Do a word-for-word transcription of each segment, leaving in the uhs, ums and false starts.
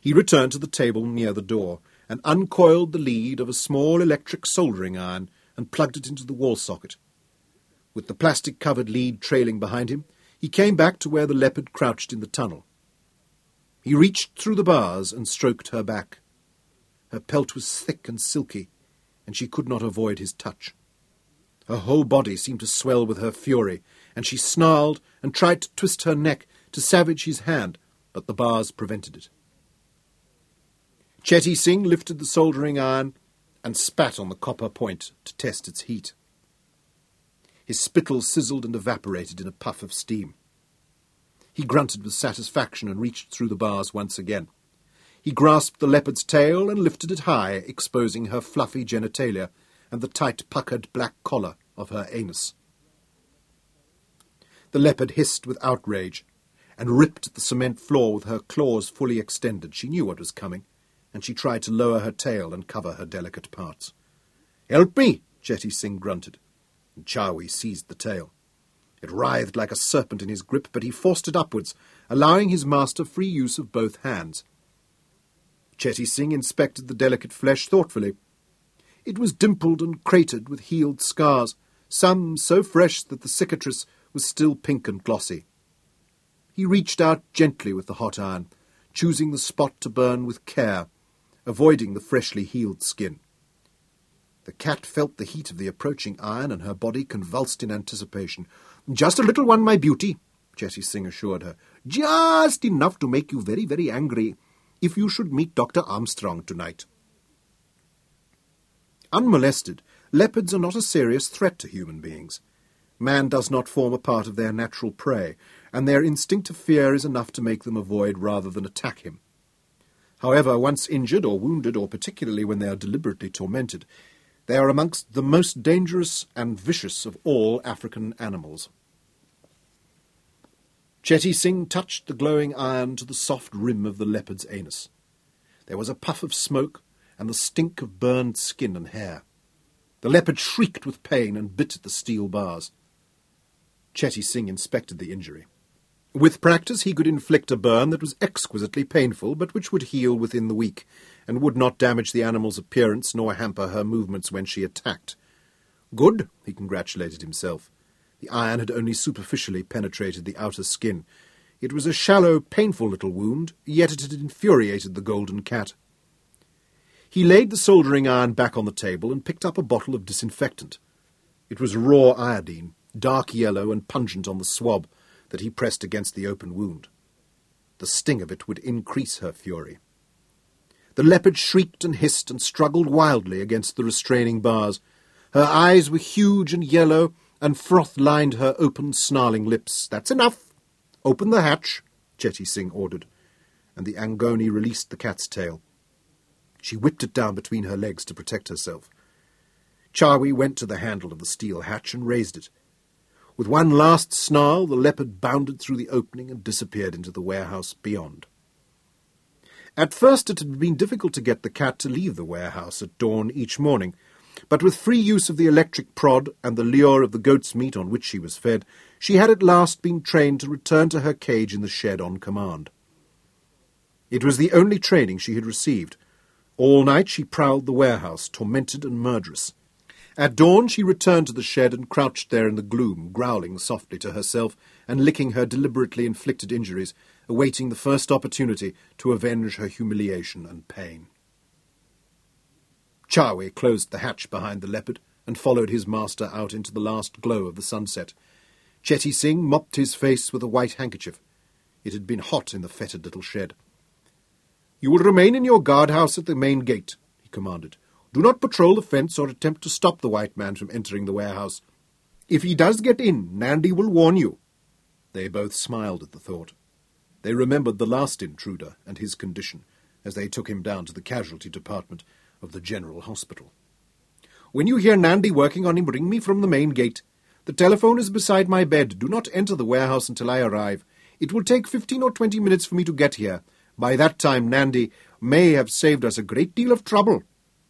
He returned to the table near the door and uncoiled the lead of a small electric soldering iron and plugged it into the wall socket. With the plastic-covered lead trailing behind him, he came back to where the leopard crouched in the tunnel. He reached through the bars and stroked her back. Her pelt was thick and silky, and she could not avoid his touch. Her whole body seemed to swell with her fury, and she snarled and tried to twist her neck to savage his hand, but the bars prevented it. Chetty Singh lifted the soldering iron and spat on the copper point to test its heat. His spittle sizzled and evaporated in a puff of steam. He grunted with satisfaction and reached through the bars once again. He grasped the leopard's tail and lifted it high, exposing her fluffy genitalia and the tight puckered black collar of her anus. The leopard hissed with outrage and ripped at the cement floor with her claws fully extended. She knew what was coming, and she tried to lower her tail and cover her delicate parts. "Help me!" Chetty Singh grunted, and Chawi seized the tail. It writhed like a serpent in his grip, but he forced it upwards, allowing his master free use of both hands. Chetty Singh inspected the delicate flesh thoughtfully. It was dimpled and cratered with healed scars, some so fresh that the cicatrice was still pink and glossy. He reached out gently with the hot iron, choosing the spot to burn with care, avoiding the freshly healed skin. The cat felt the heat of the approaching iron, and her body convulsed in anticipation. "Just a little one, my beauty," Chetty Singh assured her. "Just enough to make you very, very angry if you should meet Doctor Armstrong tonight." Unmolested, leopards are not a serious threat to human beings. Man does not form a part of their natural prey, and their instinctive fear is enough to make them avoid rather than attack him. However, once injured or wounded, or particularly when they are deliberately tormented, they are amongst the most dangerous and vicious of all African animals. Chetty Singh touched the glowing iron to the soft rim of the leopard's anus. There was a puff of smoke and the stink of burned skin and hair. The leopard shrieked with pain and bit at the steel bars. Chetty Singh inspected the injury. With practice he could inflict a burn that was exquisitely painful, but which would heal within the week, and would not damage the animal's appearance nor hamper her movements when she attacked. Good, he congratulated himself. The iron had only superficially penetrated the outer skin. It was a shallow, painful little wound, yet it had infuriated the golden cat. He laid the soldering iron back on the table and picked up a bottle of disinfectant. It was raw iodine, dark yellow and pungent on the swab, that he pressed against the open wound. The sting of it would increase her fury. The leopard shrieked and hissed and struggled wildly against the restraining bars. Her eyes were huge and yellow, and froth lined her open, snarling lips. "That's enough. Open the hatch," Chetty Singh ordered, and the Angoni released the cat's tail. She whipped it down between her legs to protect herself. Chawi went to the handle of the steel hatch and raised it. With one last snarl, the leopard bounded through the opening and disappeared into the warehouse beyond. At first it had been difficult to get the cat to leave the warehouse at dawn each morning, but with free use of the electric prod and the lure of the goat's meat on which she was fed, she had at last been trained to return to her cage in the shed on command. It was the only training she had received. All night she prowled the warehouse, tormented and murderous. At dawn she returned to the shed and crouched there in the gloom, growling softly to herself and licking her deliberately inflicted injuries, awaiting the first opportunity to avenge her humiliation and pain. Chawi closed the hatch behind the leopard and followed his master out into the last glow of the sunset. Chetty Singh mopped his face with a white handkerchief. It had been hot in the fetid little shed. "You will remain in your guardhouse at the main gate," he commanded. "Do not patrol the fence or attempt to stop the white man from entering the warehouse. If he does get in, Nandi will warn you." They both smiled at the thought. They remembered the last intruder and his condition as they took him down to the casualty department of the General Hospital. "When you hear Nandi working on him, ring me from the main gate. The telephone is beside my bed. Do not enter the warehouse until I arrive. It will take fifteen or twenty minutes for me to get here. By that time, Nandi may have saved us a great deal of trouble."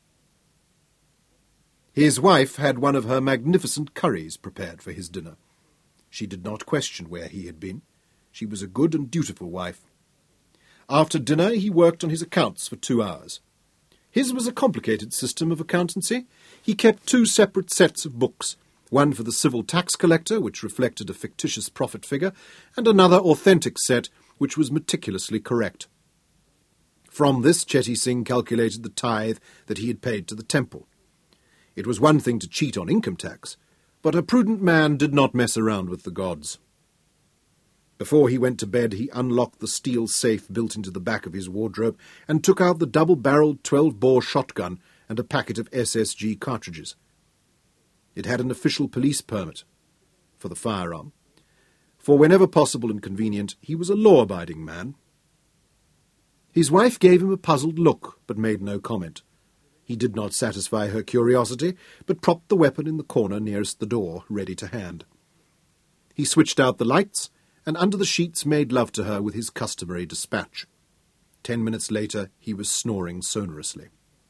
His wife had one of her magnificent curries prepared for his dinner. She did not question where he had been. She was a good and dutiful wife. After dinner he worked on his accounts for two hours. His was a complicated system of accountancy. He kept two separate sets of books, one for the civil tax collector, which reflected a fictitious profit figure, and another authentic set, which was meticulously correct. From this, Chetty Singh calculated the tithe that he had paid to the temple. It was one thing to cheat on income tax, but a prudent man did not mess around with the gods. Before he went to bed, he unlocked the steel safe built into the back of his wardrobe and took out the double-barreled twelve-bore shotgun and a packet of S S G cartridges. It had an official police permit for the firearm, for whenever possible and convenient, he was a law-abiding man. His wife gave him a puzzled look, but made no comment. He did not satisfy her curiosity, but propped the weapon in the corner nearest the door, ready to hand. He switched out the lights, and under the sheets made love to her with his customary dispatch. Ten minutes later, he was snoring sonorously.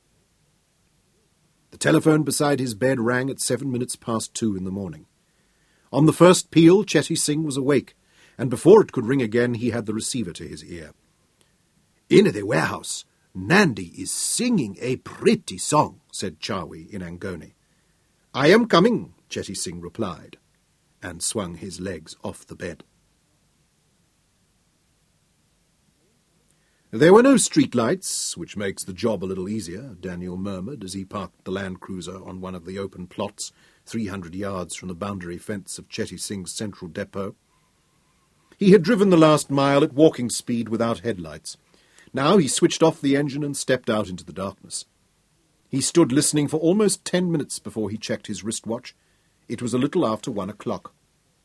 The telephone beside his bed rang at seven minutes past two in the morning. On the first peal, Chetty Singh was awake, and before it could ring again, he had the receiver to his ear. "In the warehouse, Nandi is singing a pretty song," said Charwi in Angoni. "I am coming," Chetty Singh replied, and swung his legs off the bed. "There were no street lights, which makes the job a little easier," Daniel murmured as he parked the Land Cruiser on one of the open plots, three hundred yards from the boundary fence of Chetty Singh's central depot. He had driven the last mile at walking speed without headlights. Now he switched off the engine and stepped out into the darkness. He stood listening for almost ten minutes before he checked his wristwatch. It was a little after one o'clock.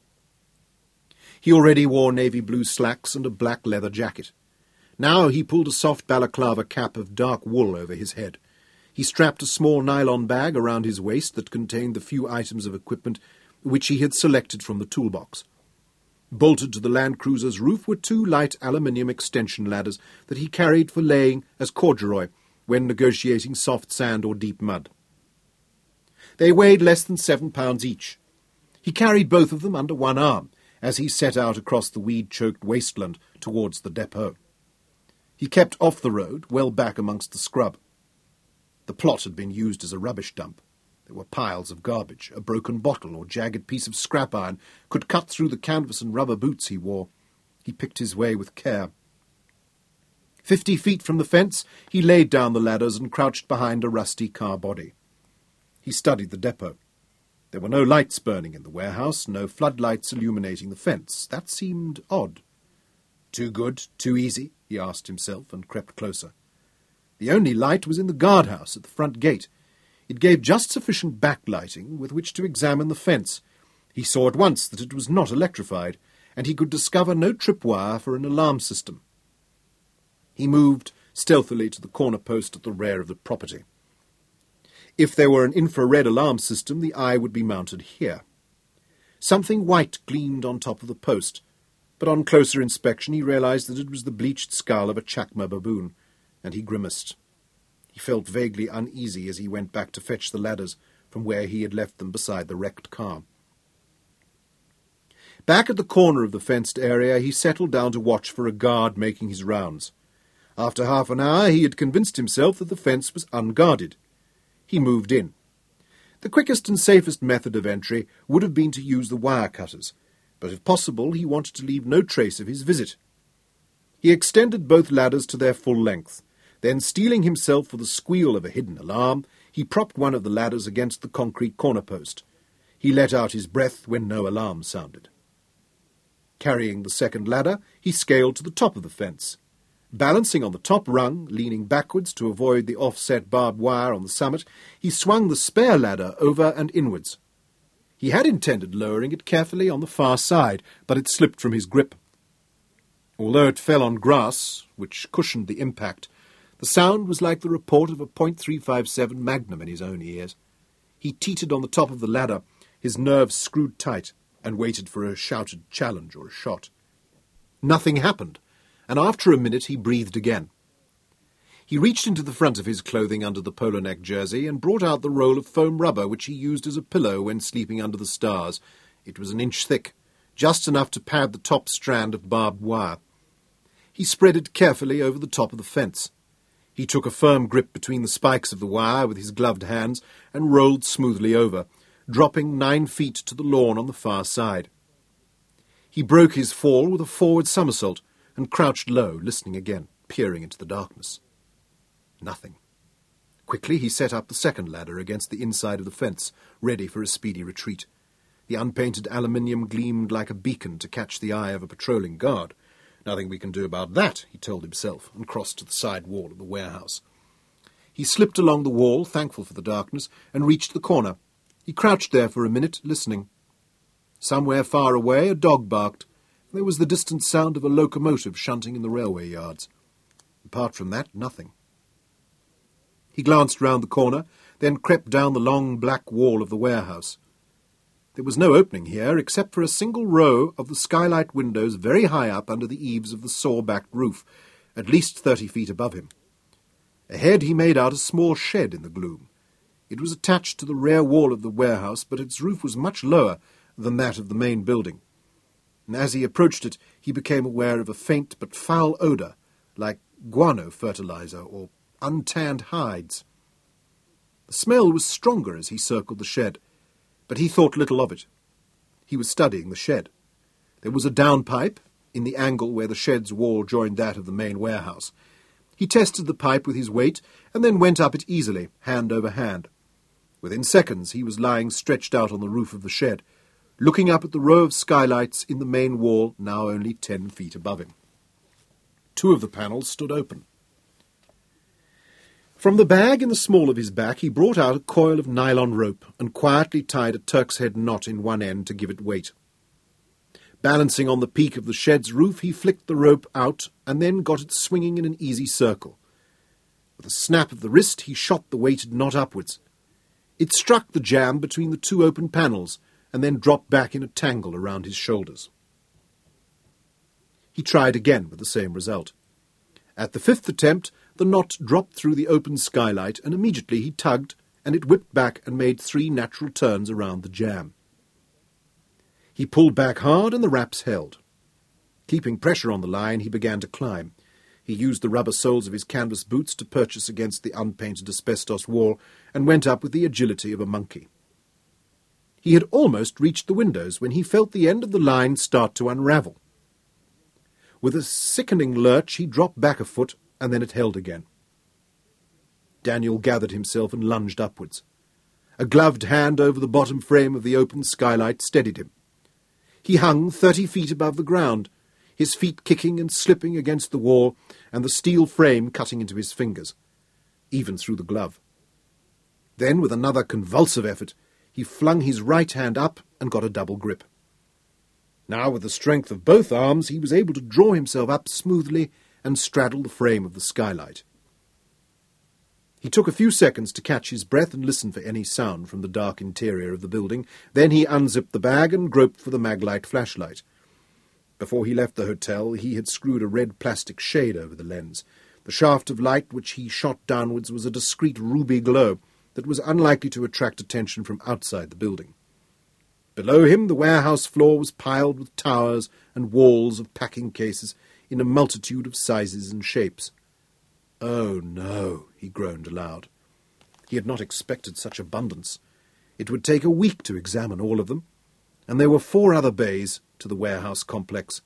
He already wore navy blue slacks and a black leather jacket. Now he pulled a soft balaclava cap of dark wool over his head. He strapped a small nylon bag around his waist that contained the few items of equipment which he had selected from the toolbox. Bolted to the Land Cruiser's roof were two light aluminium extension ladders that he carried for laying as corduroy when negotiating soft sand or deep mud. They weighed less than seven pounds each. He carried both of them under one arm as he set out across the weed-choked wasteland towards the depot. He kept off the road, well back amongst the scrub. The plot had been used as a rubbish dump. There were piles of garbage. A broken bottle or jagged piece of scrap iron could cut through the canvas and rubber boots he wore. He picked his way with care. Fifty feet from the fence, he laid down the ladders and crouched behind a rusty car body. He studied the depot. There were no lights burning in the warehouse, no floodlights illuminating the fence. That seemed odd. Too good, too easy, he asked himself, and crept closer. The only light was in the guardhouse at the front gate. It gave just sufficient backlighting with which to examine the fence. He saw at once that it was not electrified, and he could discover no tripwire for an alarm system. He moved stealthily to the corner post at the rear of the property. If there were an infrared alarm system, the eye would be mounted here. Something white gleamed on top of the post, but on closer inspection he realized that it was the bleached skull of a chakma baboon, and he grimaced. He felt vaguely uneasy as he went back to fetch the ladders from where he had left them beside the wrecked car. Back at the corner of the fenced area, he settled down to watch for a guard making his rounds. After half an hour, he had convinced himself that the fence was unguarded. He moved in. The quickest and safest method of entry would have been to use the wire cutters, but if possible he wanted to leave no trace of his visit. He extended both ladders to their full length. Then, steeling himself for the squeal of a hidden alarm, he propped one of the ladders against the concrete corner post. He let out his breath when no alarm sounded. Carrying the second ladder, he scaled to the top of the fence. Balancing on the top rung, leaning backwards to avoid the offset barbed wire on the summit, he swung the spare ladder over and inwards. He had intended lowering it carefully on the far side, but it slipped from his grip. Although it fell on grass, which cushioned the impact, the sound was like the report of a point three five seven Magnum in his own ears. He teetered on the top of the ladder, his nerves screwed tight, and waited for a shouted challenge or a shot. Nothing happened, and after a minute he breathed again. He reached into the front of his clothing under the polo neck jersey and brought out the roll of foam rubber which he used as a pillow when sleeping under the stars. It was an inch thick, just enough to pad the top strand of barbed wire. He spread it carefully over the top of the fence. He took a firm grip between the spikes of the wire with his gloved hands and rolled smoothly over, dropping nine feet to the lawn on the far side. He broke his fall with a forward somersault and crouched low, listening again, peering into the darkness. Nothing. Quickly he set up the second ladder against the inside of the fence, ready for a speedy retreat. The unpainted aluminium gleamed like a beacon to catch the eye of a patrolling guard. Nothing we can do about that, he told himself, and crossed to the side wall of the warehouse. He slipped along the wall, thankful for the darkness, and reached the corner. He crouched there for a minute, listening. Somewhere far away a dog barked. There was the distant sound of a locomotive shunting in the railway yards. Apart from that, nothing. He glanced round the corner, then crept down the long black wall of the warehouse. There was no opening here, except for a single row of the skylight windows very high up under the eaves of the saw-backed roof, at least thirty feet above him. Ahead he made out a small shed in the gloom. It was attached to the rear wall of the warehouse, but its roof was much lower than that of the main building. And as he approached it, he became aware of a faint but foul odour, like guano fertilizer or untanned hides. The smell was stronger as he circled the shed, but he thought little of it. He was studying the shed. There was a downpipe in the angle where the shed's wall joined that of the main warehouse. He tested the pipe with his weight and then went up it easily, hand over hand. Within seconds he was lying stretched out on the roof of the shed, looking up at the row of skylights in the main wall, now only ten feet above him. Two of the panels stood open. From the bag in the small of his back he brought out a coil of nylon rope and quietly tied a Turk's head knot in one end to give it weight. Balancing on the peak of the shed's roof, he flicked the rope out and then got it swinging in an easy circle. With a snap of the wrist, he shot the weighted knot upwards. It struck the jamb between the two open panels and then dropped back in a tangle around his shoulders. He tried again with the same result. At the fifth attempt, the knot dropped through the open skylight, and immediately he tugged, and it whipped back and made three natural turns around the jamb. He pulled back hard, and the wraps held. Keeping pressure on the line, he began to climb. He used the rubber soles of his canvas boots to purchase against the unpainted asbestos wall, and went up with the agility of a monkey. He had almost reached the windows when he felt the end of the line start to unravel. With a sickening lurch, he dropped back a foot, and then it held again. Daniel gathered himself and lunged upwards. A gloved hand over the bottom frame of the open skylight steadied him. He hung thirty feet above the ground, his feet kicking and slipping against the wall, and the steel frame cutting into his fingers, even through the glove. Then, with another convulsive effort, he flung his right hand up and got a double grip. Now, with the strength of both arms, he was able to draw himself up smoothly and straddle the frame of the skylight. He took a few seconds to catch his breath and listen for any sound from the dark interior of the building. Then he unzipped the bag and groped for the Maglite flashlight. Before he left the hotel, he had screwed a red plastic shade over the lens. The shaft of light which he shot downwards was a discreet ruby glow that was unlikely to attract attention from outside the building. Below him, the warehouse floor was piled with towers and walls of packing cases in a multitude of sizes and shapes. "Oh, no," he groaned aloud. He had not expected such abundance. It would take a week to examine all of them, and there were four other bays to the warehouse complex.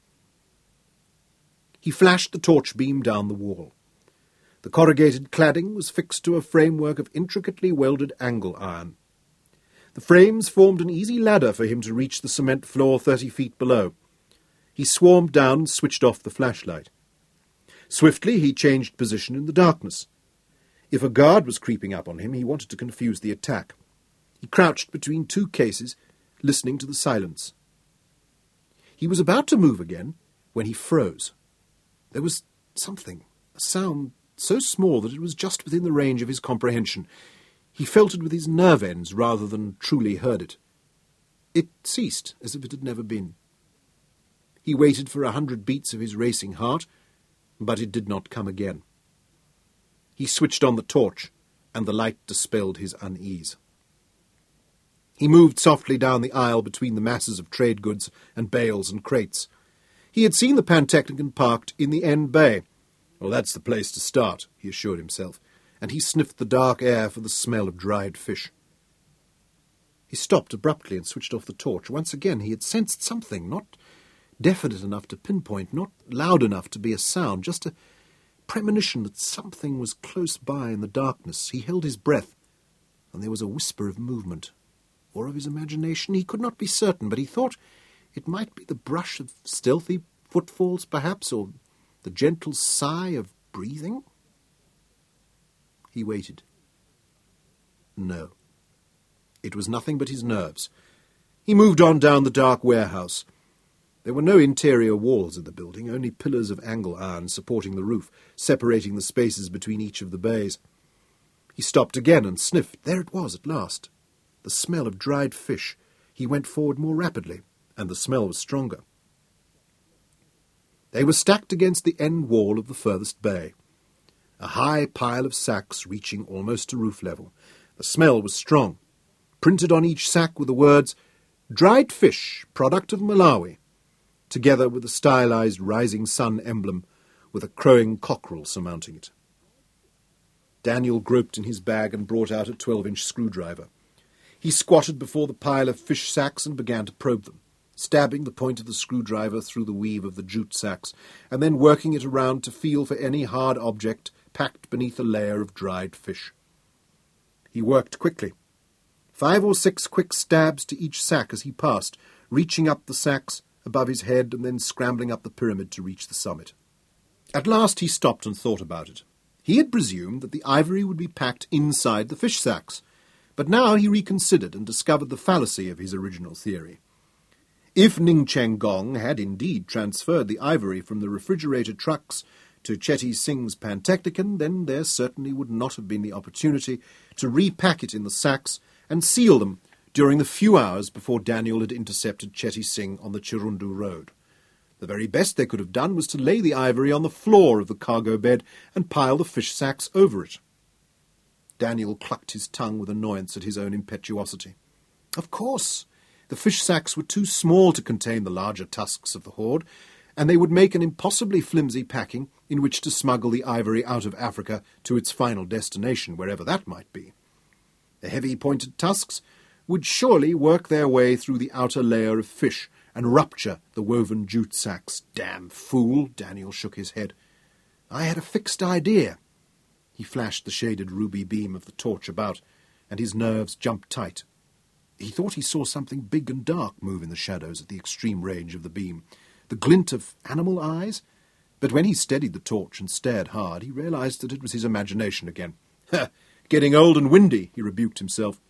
He flashed the torch beam down the wall. The corrugated cladding was fixed to a framework of intricately welded angle iron. The frames formed an easy ladder for him to reach the cement floor thirty feet below. He swarmed down and switched off the flashlight. Swiftly he changed position in the darkness. If a guard was creeping up on him, he wanted to confuse the attack. He crouched between two cases, listening to the silence. He was about to move again when he froze. There was something, a sound so small that it was just within the range of his comprehension. He felt it with his nerve ends rather than truly heard it. It ceased as if it had never been. He waited for a hundred beats of his racing heart, but it did not come again. He switched on the torch, and the light dispelled his unease. He moved softly down the aisle between the masses of trade goods and bales and crates. He had seen the Pantechnicon parked in the end bay. Well, that's the place to start, he assured himself, and he sniffed the dark air for the smell of dried fish. He stopped abruptly and switched off the torch. Once again he had sensed something, not definite enough to pinpoint, not loud enough to be a sound, just a premonition that something was close by in the darkness. He held his breath, and there was a whisper of movement, or of his imagination. He could not be certain, but he thought it might be the brush of stealthy footfalls, perhaps, or the gentle sigh of breathing. He waited. No. It was nothing but his nerves. He moved on down the dark warehouse. There were no interior walls in the building, only pillars of angle iron supporting the roof, separating the spaces between each of the bays. He stopped again and sniffed. There it was at last. The smell of dried fish. He went forward more rapidly, and the smell was stronger. They were stacked against the end wall of the furthest bay, a high pile of sacks reaching almost to roof level. The smell was strong. Printed on each sack were the words, "Dried fish, product of Malawi," together with the stylized rising sun emblem with a crowing cockerel surmounting it. Daniel groped in his bag and brought out a twelve-inch screwdriver. He squatted before the pile of fish sacks and began to probe them, stabbing the point of the screwdriver through the weave of the jute sacks, and then working it around to feel for any hard object packed beneath a layer of dried fish. He worked quickly. Five or six quick stabs to each sack as he passed, reaching up the sacks above his head and then scrambling up the pyramid to reach the summit. At last he stopped and thought about it. He had presumed that the ivory would be packed inside the fish sacks, but now he reconsidered and discovered the fallacy of his original theory. If Ning Cheng Gong had indeed transferred the ivory from the refrigerated trucks to Chetty Singh's Pantechnicon, then there certainly would not have been the opportunity to repack it in the sacks and seal them during the few hours before Daniel had intercepted Chetty Singh on the Chirundu road. The very best they could have done was to lay the ivory on the floor of the cargo bed and pile the fish sacks over it. Daniel clucked his tongue with annoyance at his own impetuosity. Of course, the fish sacks were too small to contain the larger tusks of the hoard, and they would make an impossibly flimsy packing in which to smuggle the ivory out of Africa to its final destination, wherever that might be. The heavy pointed tusks would surely work their way through the outer layer of fish and rupture the woven jute sacks. Damn fool! Daniel shook his head. I had a fixed idea. He flashed the shaded ruby beam of the torch about, and his nerves jumped tight. He thought he saw something big and dark move in the shadows at the extreme range of the beam, the glint of animal eyes. But when he steadied the torch and stared hard, he realized that it was his imagination again. Ha! Getting old and windy, he rebuked himself.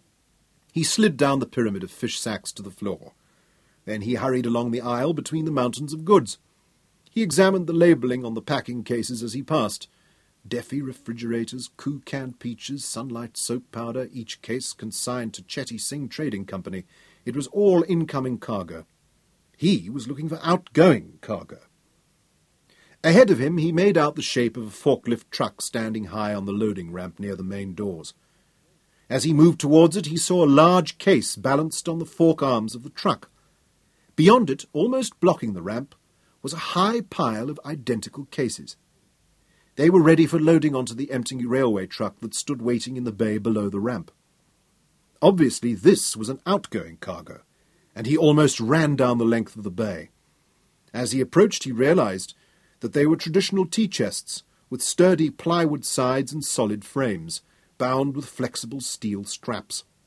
He slid down the pyramid of fish sacks to the floor. Then he hurried along the aisle between the mountains of goods. He examined the labelling on the packing cases as he passed. Defi refrigerators, Koo canned peaches, Sunlight soap powder, each case consigned to Chetty Singh Trading Company. It was all incoming cargo. He was looking for outgoing cargo. Ahead of him he made out the shape of a forklift truck standing high on the loading ramp near the main doors. As he moved towards it, he saw a large case balanced on the fork arms of the truck. Beyond it, almost blocking the ramp, was a high pile of identical cases. They were ready for loading onto the empty railway truck that stood waiting in the bay below the ramp. Obviously this was an outgoing cargo, and he almost ran down the length of the bay. As he approached, he realized that they were traditional tea chests with sturdy plywood sides and solid frames, bound with flexible steel straps.